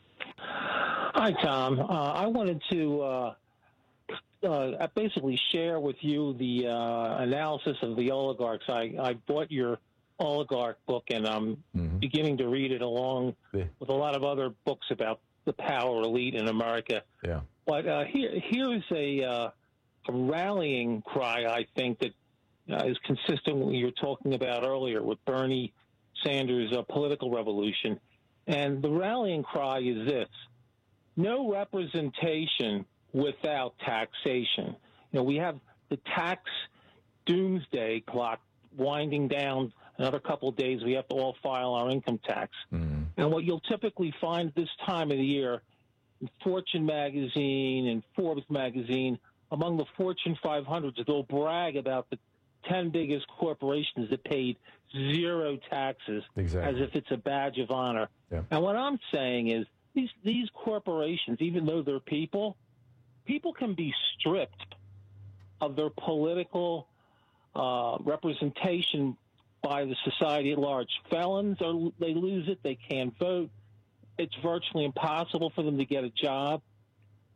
Hi, Tom. I wanted to basically share with you the analysis of the oligarchs. I bought your oligarch book, and I'm beginning to read it along with a lot of other books about the power elite in America. Yeah. But here's a rallying cry, I think, that is consistent with what you were talking about earlier with Bernie Sanders' political revolution. And the rallying cry is this: no representation without taxation. We have the tax doomsday clock winding down. Another couple of days, we have to all file our income tax. Mm-hmm. And what you'll typically find this time of the year, in Fortune magazine and Forbes magazine, among the Fortune 500s, they'll brag about the 10 biggest corporations that paid zero taxes, as if it's a badge of honor. Yeah. And what I'm saying is these corporations, even though they're people can be stripped of their political representation by the society at large. Felons, they lose it. They can't vote. It's virtually impossible for them to get a job.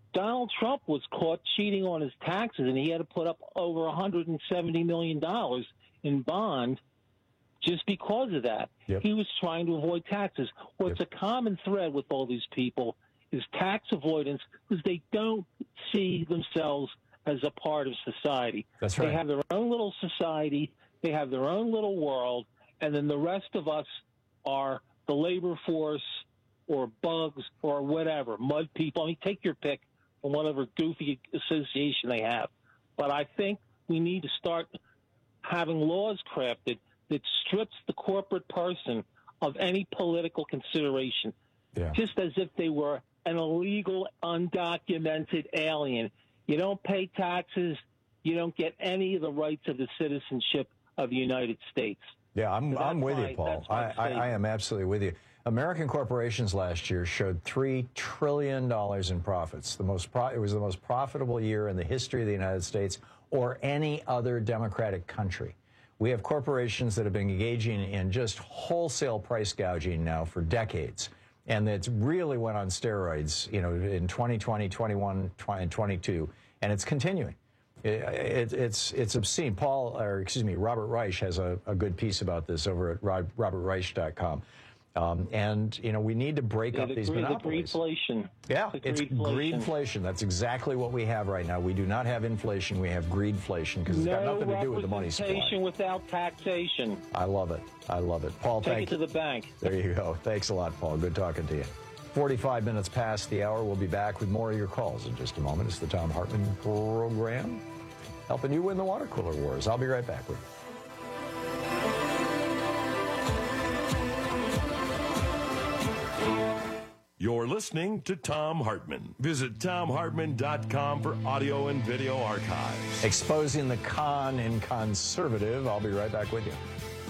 Donald Trump was caught cheating on his taxes, and he had to put up over $170 million in bond just because of that. Yep. He was trying to avoid taxes. What's a common thread with all these people is tax avoidance, because they don't see themselves as a part of society. That's right. They have their own little society, they have their own little world, and then the rest of us are the labor force or bugs or whatever, mud people. I mean, take your pick from whatever goofy association they have. But I think we need to start having laws crafted that strips the corporate person of any political consideration, just as if they were an illegal, undocumented alien. You don't pay taxes, you don't get any of the rights of the citizenship of the United States. Yeah, I'm with you, Paul. I am absolutely with you. American corporations last year showed $3 trillion in profits. It was the most profitable year in the history of the United States or any other democratic country. We have corporations that have been engaging in just wholesale price gouging now for decades. And it's really went on steroids, in 2020, 21, and 22, and it's continuing. It's obscene. Robert Reich has a good piece about this over at robertreich.com. And we need to break up these monopolies. The greedflation. Yeah, it's greedflation. That's exactly what we have right now. We do not have inflation. We have greedflation because it's got nothing to do with the money supply. Representation without taxation. I love it. I love it. Paul, take it to the bank. There you go. Thanks a lot, Paul. Good talking to you. 45 minutes past the hour. We'll be back with more of your calls in just a moment. It's the Thom Hartmann Program, helping you win the water cooler wars. I'll be right back with you. You're listening to Thom Hartmann. Visit ThomHartmann.com for audio and video archives. Exposing the con in conservative. I'll be right back with you.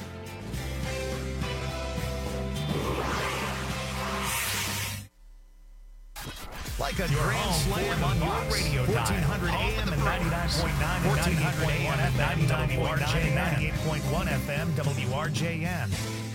Like a grand slam on your radio dial. 1400 AM and 99.9 and 98.1 FM, 98.1 FM, WRJN.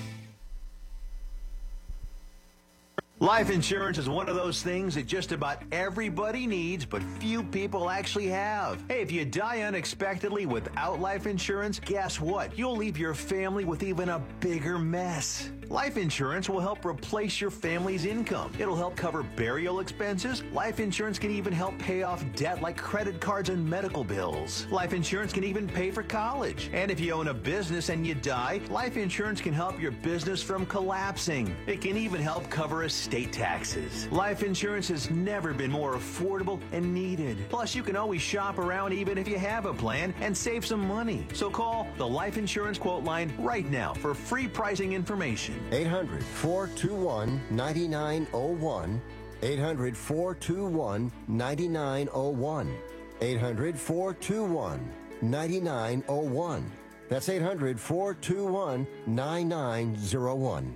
Life insurance is one of those things that just about everybody needs, but few people actually have. Hey, if you die unexpectedly without life insurance, guess what? You'll leave your family with even a bigger mess. Life insurance will help replace your family's income. It'll help cover burial expenses. Life insurance can even help pay off debt like credit cards and medical bills. Life insurance can even pay for college. And if you own a business and you die, life insurance can help your business from collapsing. It can even help cover estate taxes. Life insurance has never been more affordable and needed. Plus, you can always shop around even if you have a plan and save some money. So call the Life Insurance Quote Line right now for free pricing information. 800-421-9901. 800-421-9901. 800-421-9901. That's 800-421-9901.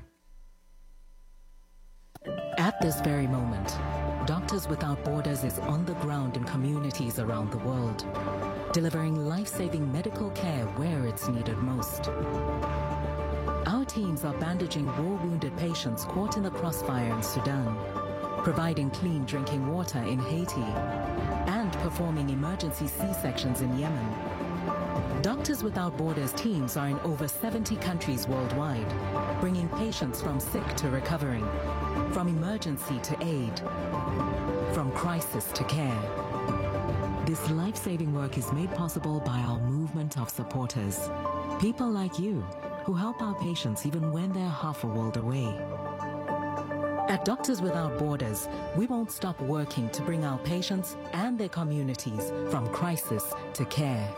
At this very moment, Doctors Without Borders is on the ground in communities around the world, delivering life-saving medical care where it's needed most. Our teams are bandaging war-wounded patients caught in the crossfire in Sudan, providing clean drinking water in Haiti, and performing emergency C-sections in Yemen. Doctors Without Borders teams are in over 70 countries worldwide, bringing patients from sick to recovering, from emergency to aid, from crisis to care. This life-saving work is made possible by our movement of supporters, people like you who help our patients even when they're half a world away. At Doctors Without Borders, we won't stop working to bring our patients and their communities from crisis to care.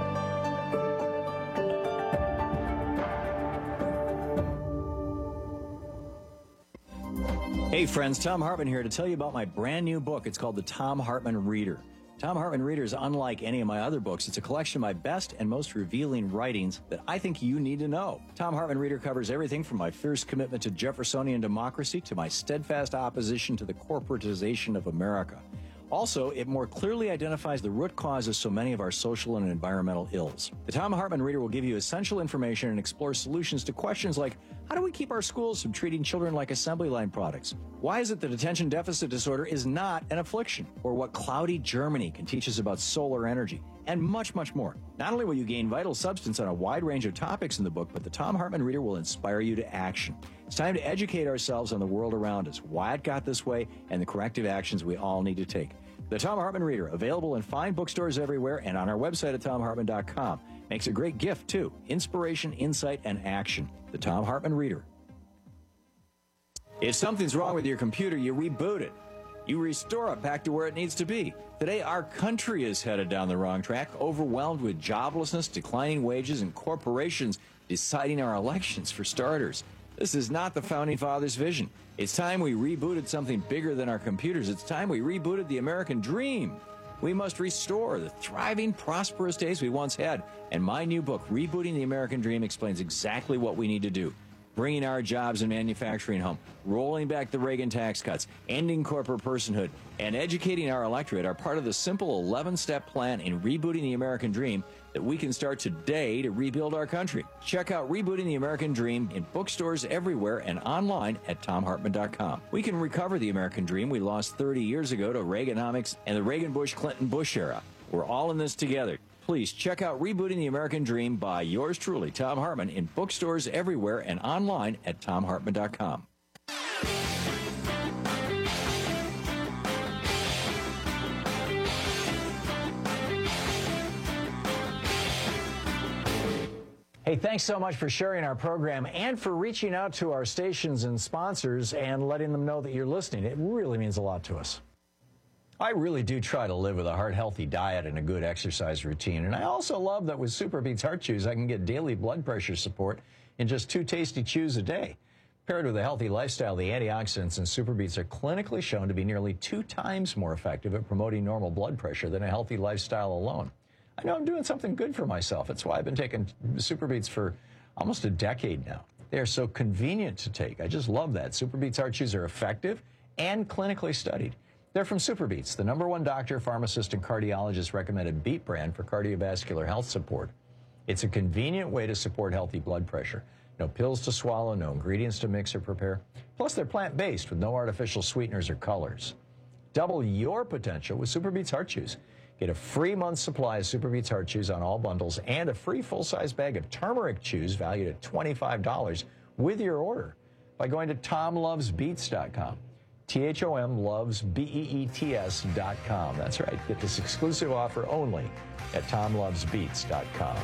Hey friends, Thom Hartmann here to tell you about my brand new book. It's called The Thom Hartmann Reader. Thom Hartmann Reader is unlike any of my other books. It's a collection of my best and most revealing writings that I think you need to know. Thom Hartmann Reader covers everything from my fierce commitment to Jeffersonian democracy to my steadfast opposition to the corporatization of America. Also, it more clearly identifies the root cause of so many of our social and environmental ills. The Thom Hartmann Reader will give you essential information and explore solutions to questions like, How do we keep our schools from treating children like assembly line products? Why is it that attention deficit disorder is not an affliction? Or what cloudy Germany can teach us about solar energy? And much, much more. Not only will you gain vital substance on a wide range of topics in the book, but the Thom Hartmann Reader will inspire you to action. It's time to educate ourselves on the world around us, why it got this way, and the corrective actions we all need to take. The Thom Hartmann Reader, available in fine bookstores everywhere and on our website at thomhartmann.com. Makes a great gift, too. Inspiration, insight, and action. The Thom Hartmann Reader. If something's wrong with your computer, you reboot it. You restore it back to where it needs to be. Today, our country is headed down the wrong track, overwhelmed with joblessness, declining wages, and corporations deciding our elections, for starters. This is not the Founding Fathers' vision. It's time we rebooted something bigger than our computers. It's time we rebooted the American dream. We must restore the thriving, prosperous days we once had. And my new book, Rebooting the American Dream, explains exactly what we need to do. Bringing our jobs and manufacturing home, rolling back the Reagan tax cuts, ending corporate personhood, and educating our electorate are part of the simple 11-step plan in rebooting the American dream that we can start today to rebuild our country. Check out Rebooting the American Dream in bookstores everywhere and online at thomhartmann.com. We can recover the American dream we lost 30 years ago to Reaganomics and the Reagan-Bush-Clinton-Bush era. We're all in this together. Please check out Rebooting the American Dream by yours truly, Thom Hartmann, in bookstores everywhere and online at thomhartmann.com. Hey, thanks so much for sharing our program and for reaching out to our stations and sponsors and letting them know that you're listening. It really means a lot to us. I really do try to live with a heart-healthy diet and a good exercise routine. And I also love that with SuperBeets Heart Chews, I can get daily blood pressure support in just 2 tasty chews a day. Paired with a healthy lifestyle, the antioxidants in SuperBeets are clinically shown to be nearly 2 times more effective at promoting normal blood pressure than a healthy lifestyle alone. I know I'm doing something good for myself. That's why I've been taking SuperBeets for almost a decade now. They are so convenient to take. I just love that. SuperBeets Heart Chews are effective and clinically studied. They're from SuperBeets, the #1 doctor, pharmacist, and cardiologist recommended beet brand for cardiovascular health support. It's a convenient way to support healthy blood pressure. No pills to swallow, no ingredients to mix or prepare. Plus, they're plant-based with no artificial sweeteners or colors. Double your potential with SuperBeets Heart Chews. Get a free month's supply of SuperBeets Heart Chews on all bundles and a free full-size bag of turmeric chews valued at $25 with your order by going to TomLovesBeets.com. TomLovesBeets.com. That's right. Get this exclusive offer only at TomLovesBeets.com.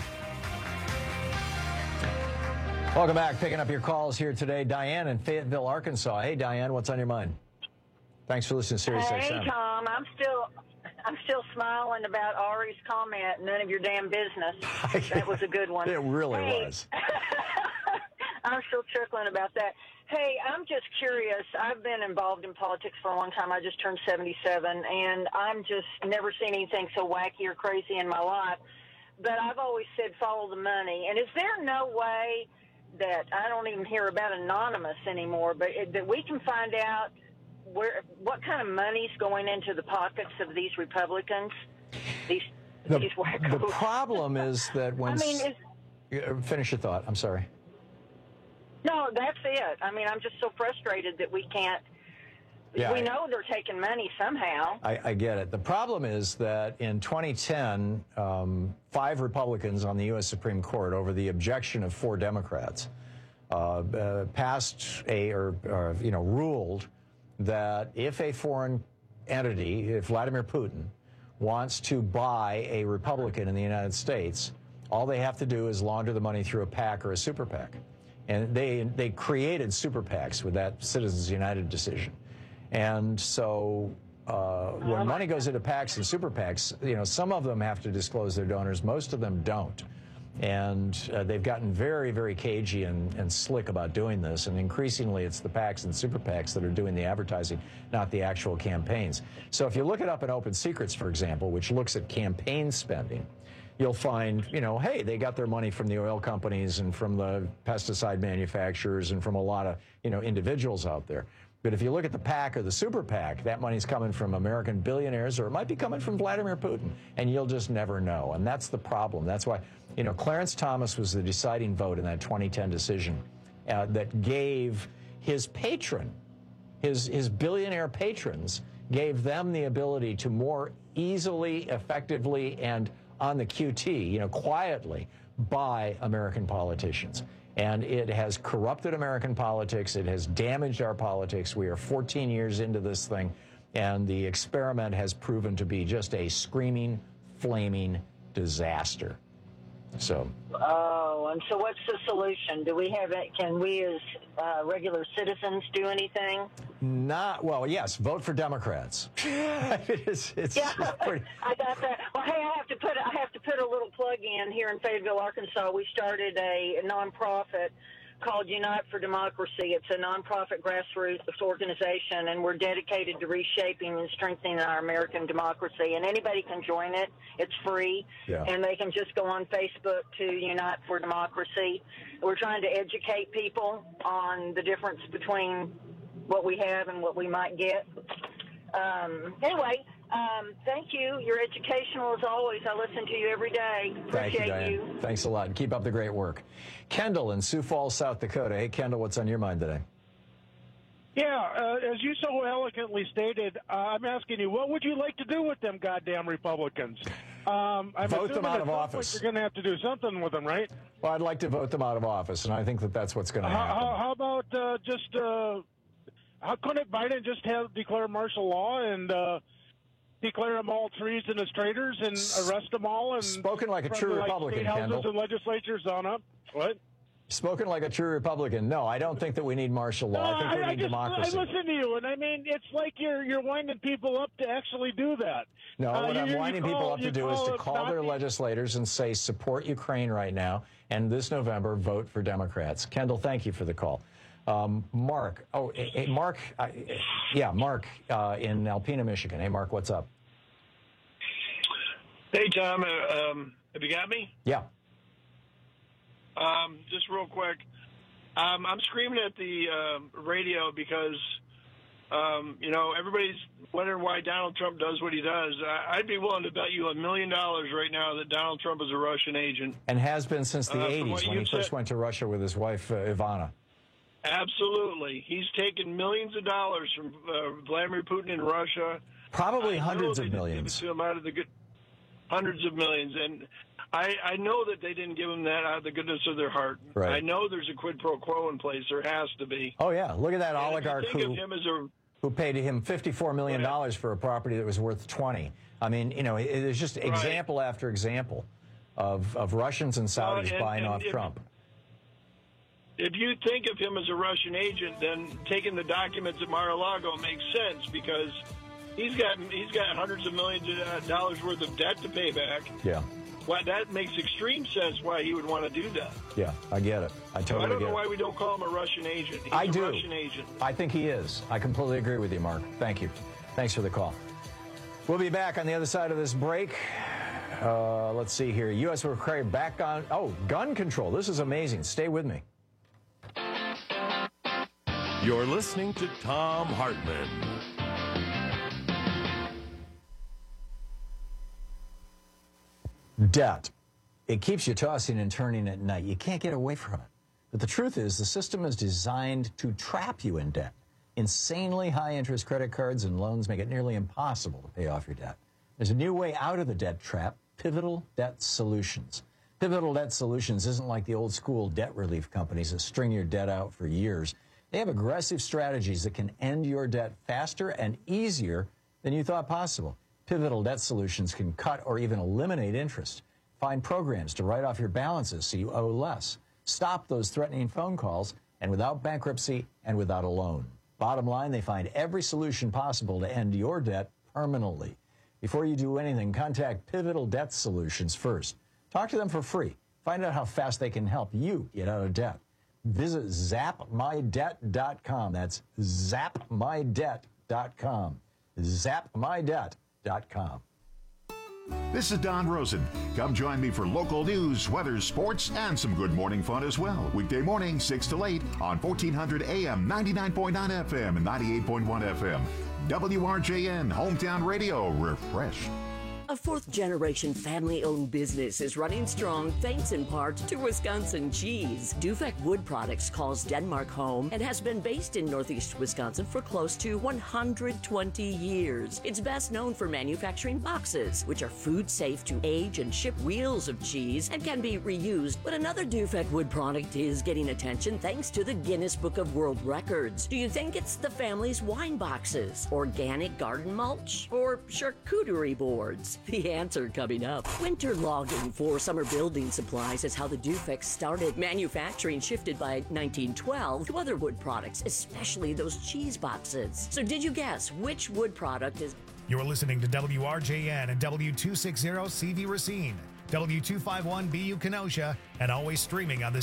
Welcome back. Picking up your calls here today. Diane in Fayetteville, Arkansas. Hey, Diane, what's on your mind? Thanks for listening to Sirius XM. Hey, Tom. I'm still smiling about Ari's comment. None of your damn business. That was a good one. It really was. I'm still chuckling about that. Hey, I'm just curious. I've been involved in politics for a long time. I just turned 77, and I'm just never seen anything so wacky or crazy in my life. But I've always said follow the money. And is there no way that I don't even hear about Anonymous anymore, but that we can find out what kind of money's going into the pockets of these Republicans, these wackos? The problem is that when... finish your thought. I'm sorry. No, that's it. I mean, I'm just so frustrated that we can't... Yeah, we know they're taking money somehow. I get it. The problem is that in 2010, 5 Republicans on the U.S. Supreme Court, over the objection of 4 Democrats, ruled that if a foreign entity, if Vladimir Putin, wants to buy a Republican in the United States, all they have to do is launder the money through a PAC or a super PAC. And they created super PACs with that Citizens United decision. And so when money goes into PACs and super PACs, some of them have to disclose their donors. Most of them don't. And they've gotten very, very cagey and slick about doing this. And increasingly, it's the PACs and super PACs that are doing the advertising, not the actual campaigns. So if you look it up in Open Secrets, for example, which looks at campaign spending, you'll find, hey, they got their money from the oil companies and from the pesticide manufacturers and from a lot of, individuals out there. But if you look at the PAC or the super PAC, that money's coming from American billionaires, or it might be coming from Vladimir Putin, and you'll just never know. And that's the problem. That's why, Clarence Thomas was the deciding vote in that 2010 decision. that gave his patron, his billionaire patrons, gave them the ability to more easily, effectively, and on the QT, quietly buy American politicians. And it has corrupted American politics. It has damaged our politics. We are 14 years into this thing, and the experiment has proven to be just a screaming, flaming disaster. So. Oh, and so what's the solution? Do we have it? Can we as regular citizens do anything? Yes, vote for Democrats. it's pretty... I got that. Well, hey, I have to put a little plug in here in Fayetteville, Arkansas. We started a nonprofit called Unite for Democracy. It's a nonprofit grassroots organization, and we're dedicated to reshaping and strengthening our American democracy. And anybody can join it. It's free, and they can just go on Facebook to Unite for Democracy. We're trying to educate people on the difference between what we have and what we might get. Anyway, thank you. You're educational as always. I listen to you every day. Appreciate you. Thanks a lot. And keep up the great work. Kendall in Sioux Falls, South Dakota. Hey, Kendall, what's on your mind today? Yeah, as you so eloquently stated, I'm asking you, what would you like to do with them goddamn Republicans? Vote them out of office. You're going to have to do something with them, right? Well, I'd like to vote them out of office, and I think that's what's going to happen. How about how couldn't Biden just declare martial law and declare them all treasonous traitors and arrest them all? And spoken like a true Republican, Kendall. And legislatures on up. What? Spoken like a true Republican. No, I don't think that we need martial law. I think we need democracy. I listen to you, and I mean, it's like you're winding people up to actually do that. No, what I'm winding people up to do is to call their legislators and say, support Ukraine right now, and this November, vote for Democrats. Kendall, thank you for the call. Mark. Oh, hey, Mark. Mark in Alpena, Michigan. Hey, Mark, what's up? Hey, Tom. Have you got me? Yeah. Just real quick. I'm screaming at the radio because, everybody's wondering why Donald Trump does what he does. I'd be willing to bet you $1 million right now that Donald Trump is a Russian agent. And has been since the 80s when he first went to Russia with his wife, Ivana. Absolutely. He's taken millions of dollars from Vladimir Putin in Russia. Probably hundreds of millions. To him out of the hundreds of millions. And I know that they didn't give him that out of the goodness of their heart. Right. I know there's a quid pro quo in place. There has to be. Oh, yeah. Look at that oligarch who paid him $54 million for a property that was worth $20. I mean, there's just example after example of Russians and Saudis buying off Trump. If you think of him as a Russian agent, then taking the documents at Mar-a-Lago makes sense because he's got hundreds of millions of dollars worth of debt to pay back. Yeah. Well, that makes extreme sense why he would want to do that. Yeah, I get it. I totally get it. I don't know why we don't call him a Russian agent. He's a Russian agent. I think he is. I completely agree with you, Mark. Thank you. Thanks for the call. We'll be back on the other side of this break. Let's see here. U.S. will carry back on, gun control. This is amazing. Stay with me. You're listening to Thom Hartmann. Debt. It keeps you tossing and turning at night. You can't get away from it. But the truth is, the system is designed to trap you in debt. Insanely high interest credit cards and loans make it nearly impossible to pay off your debt. There's a new way out of the debt trap, Pivotal Debt Solutions. Pivotal Debt Solutions isn't like the old school debt relief companies that string your debt out for years. They have aggressive strategies that can end your debt faster and easier than you thought possible. Pivotal Debt Solutions can cut or even eliminate interest. Find programs to write off your balances so you owe less. Stop those threatening phone calls, and without bankruptcy and without a loan. Bottom line, they find every solution possible to end your debt permanently. Before you do anything, contact Pivotal Debt Solutions first. Talk to them for free. Find out how fast they can help you get out of debt. Visit zapmydebt.com. That's zapmydebt.com. zapmydebt.com. This is Don Rosen. Come join me for local news, weather, sports, and some good morning fun as well. Weekday morning, 6 to 8 on 1400 AM, 99.9 FM, and 98.1 FM. WRJN, Hometown Radio, refreshed. A fourth-generation family-owned business is running strong thanks in part to Wisconsin cheese. Dufek Wood Products calls Denmark home and has been based in Northeast Wisconsin for close to 120 years. It's best known for manufacturing boxes, which are food-safe to age and ship wheels of cheese and can be reused. But another Dufek Wood product is getting attention thanks to the Guinness Book of World Records. Do you think it's the family's wine boxes, organic garden mulch, or charcuterie boards? The answer coming up. Winter logging for summer building supplies is how the Dufek started. Manufacturing shifted by 1912 to other wood products, especially those cheese boxes. So did you guess which wood product is... You're listening to WRJN and W260 CV Racine, W251BU Kenosha, and always streaming on the